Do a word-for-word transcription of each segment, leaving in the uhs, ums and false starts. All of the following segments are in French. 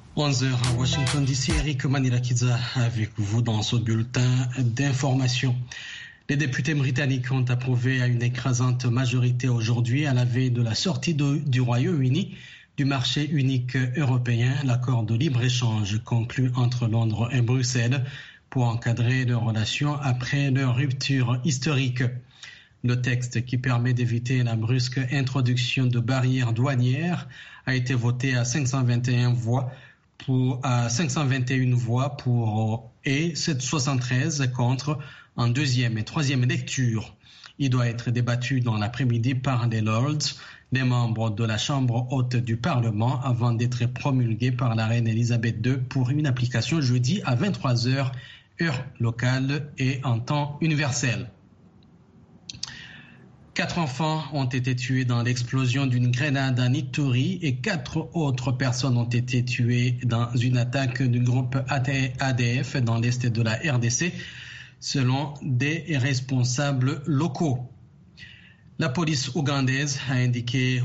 onze heures à Washington D C, Eric Manilakiza avec vous dans ce bulletin d'information. Les députés britanniques ont approuvé à une écrasante majorité aujourd'hui, à la veille de la sortie de, du Royaume-Uni du marché unique européen, l'accord de libre-échange conclu entre Londres et Bruxelles pour encadrer leurs relations après leur rupture historique. Le texte qui permet d'éviter la brusque introduction de barrières douanières a été voté à cinq cent vingt et un voix pour, à cinq cent vingt et une voix pour et sept cent soixante-treize contre en deuxième et troisième lecture. Il doit être débattu dans l'après-midi par les Lords, les membres de la Chambre haute du Parlement, avant d'être promulgué par la reine Elisabeth deux pour une application jeudi à vingt-trois heures, heure locale et en temps universel. Quatre enfants ont été tués dans l'explosion d'une grenade à Ituri et quatre autres personnes ont été tuées dans une attaque du groupe A D F dans l'est de la R D C, selon des responsables locaux. La police ougandaise a indiqué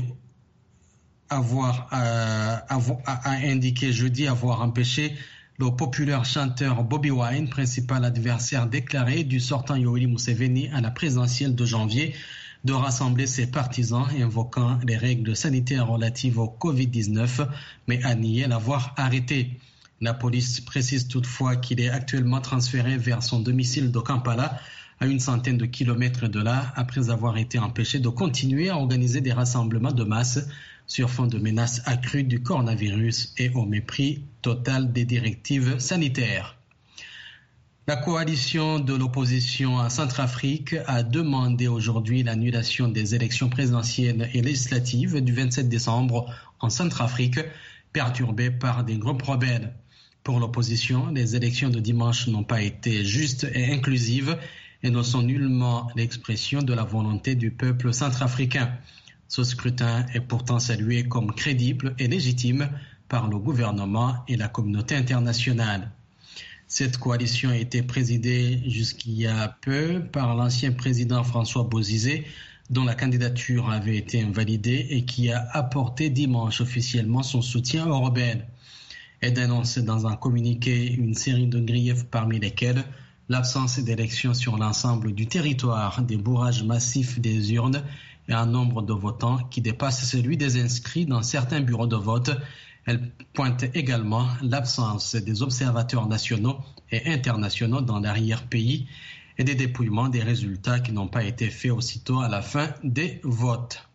avoir, euh, avoir a indiqué jeudi avoir empêché le populaire chanteur Bobby Wine, principal adversaire déclaré du sortant Yoweri Museveni à la présidentielle de janvier, de rassembler ses partisans invoquant les règles sanitaires relatives au covid dix-neuf, mais a nié l'avoir arrêté. La police précise toutefois qu'il est actuellement transféré vers son domicile de Kampala, à une centaine de kilomètres de là, après avoir été empêché de continuer à organiser des rassemblements de masse sur fond de menaces accrues du coronavirus et au mépris total des directives sanitaires. La coalition de l'opposition en Centrafrique a demandé aujourd'hui l'annulation des élections présidentielles et législatives du vingt-sept décembre en Centrafrique, perturbées par des groupes rebelles. Pour l'opposition, les élections de dimanche n'ont pas été justes et inclusives et ne sont nullement l'expression de la volonté du peuple centrafricain. Ce scrutin est pourtant salué comme crédible et légitime par le gouvernement et la communauté internationale. Cette coalition a été présidée jusqu'il y a peu par l'ancien président François Bozizé, dont la candidature avait été invalidée et qui a apporté dimanche officiellement son soutien aux rebelles. Elle dénonce dans un communiqué une série de griefs parmi lesquels l'absence d'élections sur l'ensemble du territoire, des bourrages massifs des urnes et un nombre de votants qui dépasse celui des inscrits dans certains bureaux de vote. Elle pointe également l'absence des observateurs nationaux et internationaux dans l'arrière-pays et des dépouillements des résultats qui n'ont pas été faits aussitôt à la fin des votes.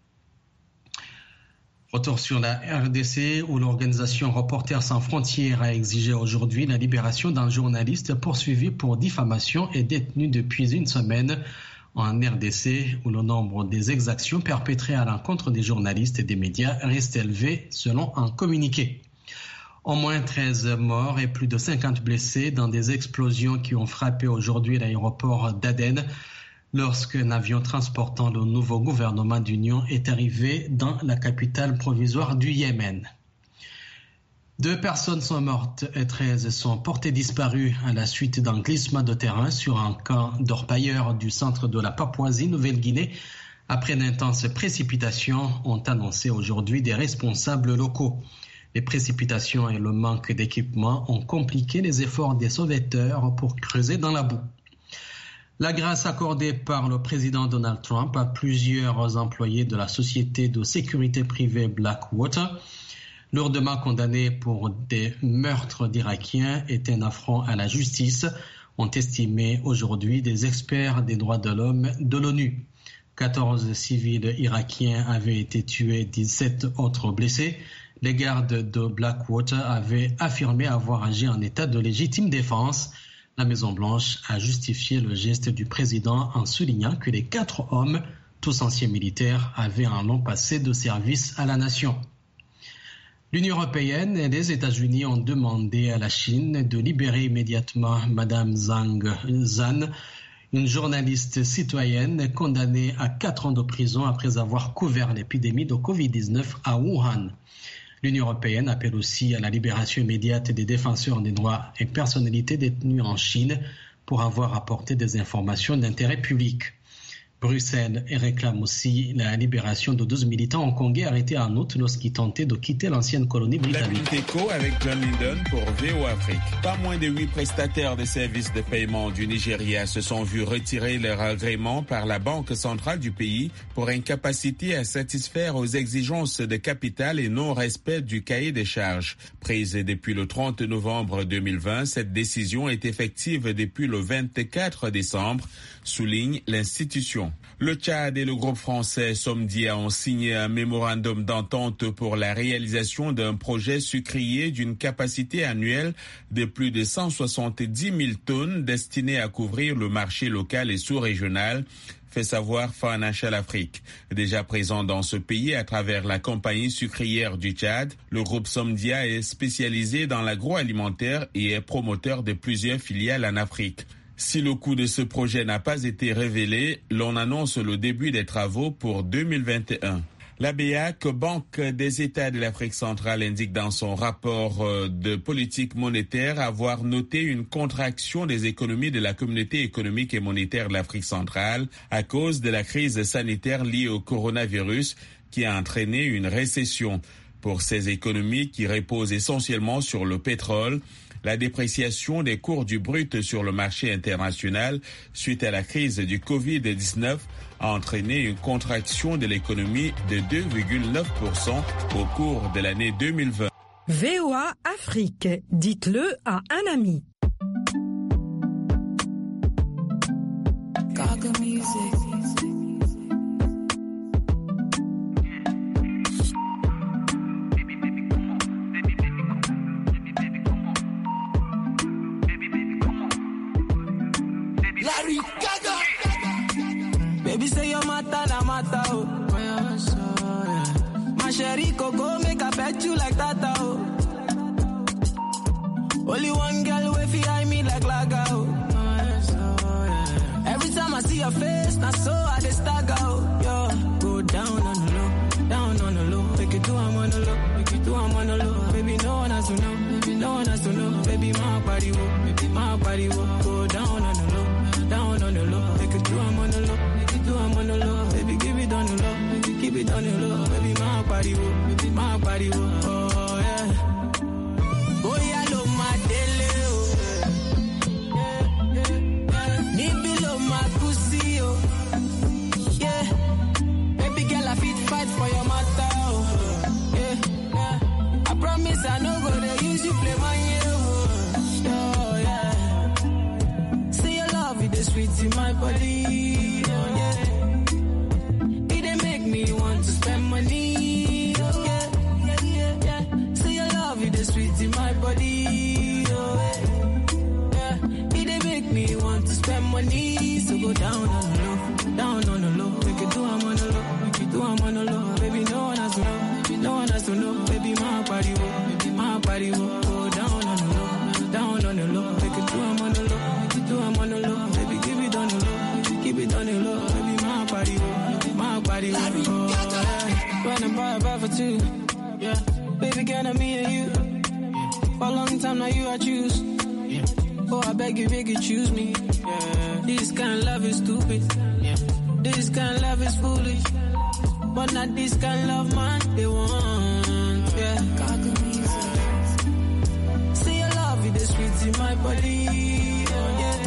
Retour sur la R D C où l'organisation Reporters sans frontières a exigé aujourd'hui la libération d'un journaliste poursuivi pour diffamation et détenu depuis une semaine en R D C où le nombre des exactions perpétrées à l'encontre des journalistes et des médias reste élevé selon un communiqué. Au moins treize morts et plus de cinquante blessés dans des explosions qui ont frappé aujourd'hui l'aéroport d'Aden lorsqu'un avion transportant le nouveau gouvernement d'union est arrivé dans la capitale provisoire du Yémen. Deux personnes sont mortes et treize sont portées disparues à la suite d'un glissement de terrain sur un camp d'orpailleurs du centre de la Papouasie-Nouvelle-Guinée après d'intenses précipitations, ont annoncé aujourd'hui des responsables locaux. Les précipitations et le manque d'équipement ont compliqué les efforts des sauveteurs pour creuser dans la boue. La grâce accordée par le président Donald Trump à plusieurs employés de la société de sécurité privée Blackwater, lourdement condamnés pour des meurtres d'Irakiens, est un affront à la justice, ont estimé aujourd'hui des experts des droits de l'homme de l'ONU. quatorze civils irakiens avaient été tués, dix-sept autres blessés. Les gardes de Blackwater avaient affirmé avoir agi en état de légitime défense. La Maison-Blanche a justifié le geste du président en soulignant que les quatre hommes, tous anciens militaires, avaient un long passé de service à la nation. L'Union européenne et les États-Unis ont demandé à la Chine de libérer immédiatement Madame Zhang Zhan, une journaliste citoyenne condamnée à quatre ans de prison après avoir couvert l'épidémie de covid dix-neuf à Wuhan. L'Union européenne appelle aussi à la libération immédiate des défenseurs des droits et personnalités détenues en Chine pour avoir apporté des informations d'intérêt public. Bruxelles réclame aussi la libération de douze militants hongkongais arrêtés en août lorsqu'ils tentaient de quitter l'ancienne colonie britannique. La Éco avec John Linden pour V O Afrique. Pas moins de huit prestataires de services de paiement du Nigeria se sont vus retirer leur agrément par la Banque centrale du pays pour incapacité à satisfaire aux exigences de capital et non-respect du cahier des charges. Prise depuis le trente novembre deux mille vingt, cette décision est effective depuis le vingt-quatre décembre, souligne l'institution. Le Tchad et le groupe français Somdia ont signé un mémorandum d'entente pour la réalisation d'un projet sucrier d'une capacité annuelle de plus de cent soixante-dix mille tonnes destiné à couvrir le marché local et sous-régional, fait savoir Financial Afrique. Déjà présent dans ce pays à travers la compagnie sucrière du Tchad, le groupe Somdia est spécialisé dans l'agroalimentaire et est promoteur de plusieurs filiales en Afrique. Si le coût de ce projet n'a pas été révélé, l'on annonce le début des travaux pour deux mille vingt et un. La B A C, Banque des États de l'Afrique centrale, indique dans son rapport de politique monétaire avoir noté une contraction des économies de la communauté économique et monétaire de l'Afrique centrale à cause de la crise sanitaire liée au coronavirus qui a entraîné une récession. Pour ces économies qui reposent essentiellement sur le pétrole, la dépréciation des cours du brut sur le marché international suite à la crise du covid dix-neuf a entraîné une contraction de l'économie de deux virgule neuf pour cent au cours de l'année deux mille vingt. V O A Afrique, dites-le à un ami. Gaga Music. Larry Gaga. Baby say your mata na mata oh. My sherry coco make I pet you like that oh. Only one girl way fi eye me like laga oh. Every time I see your face, na so I dey stagger oh. Yo, go down on the low, down on the low. Make it do I'm on the low, make it do I'm on the low. Baby no one has to know, baby no one has to know. Baby my body wo, baby my body wo. Go down on the low. Down on the low, make it do I'm on the low, make it do I'm on the low, baby give it on the low, baby keep it on the low, baby my body wo, baby my body wo, oh yeah. Oh yeah, lo my dele oh, ni below my pussy oh, yeah. Baby girl I fit fight for your matter oh, yeah. I promise I no go to use you play my year oh. Sweet in my body, oh yeah. It dey make me want to spend money, oh yeah, yeah, yeah, yeah. See your love, it dey sweet in my body, oh yeah, yeah. It dey make me want to spend money, so go down on the low, down on the low. Make it do I'm on the low, make it do I'm on the low. Baby, no one has to know, no one has to know. Baby, my body wo, baby, my body wo. Go down on the low, down on the low. Make it do I'm on the low, make it do I'm on the low. Keep it on the low, baby, my body, my body, oh, yeah. When I'm by, by for two, yeah. Baby, can I me and you? For a long time now, you I choose. Oh, I beg you, beg you, choose me. Yeah. This kind of love is stupid. Yeah. This kind of love is foolish. But not this kind of love, man, they want. Yeah. See your love, it is sweet in my body. Oh, yeah.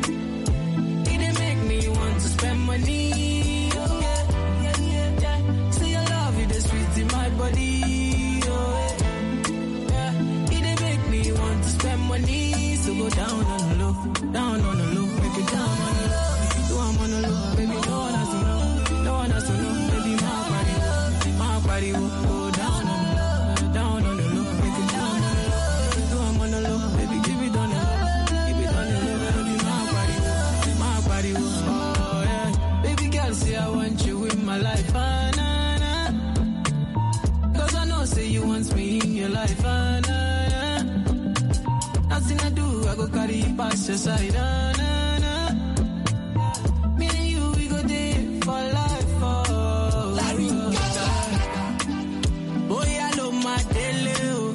Spend money, oh yeah, yeah, yeah, yeah. See your love, it is sweet in my body, oh yeah, yeah. It dey make me want to spend money, so go down on the low, down on the low, make it down on the low, make it do I'm on the low, baby no one has to know, no one has to know, baby my body, my body will go down on the low, down on the low, make it down on the low, make it do I'm on the low, baby give it on the low, give it on the low, baby my body, my body will. Say I want you in my life, ah, nah, nah. Cause I know say you want me in your life, ah, nah, nah. Nothing I do, I go carry you past your side, ah, nah, nah. Me and you, we go there for life, oh. Larry Gaga. Boy, I love my dele, oh.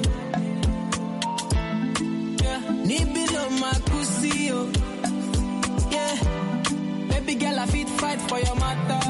Yeah, ni below my pussy, oh. Yeah, baby girl, I fit fight for for your matter.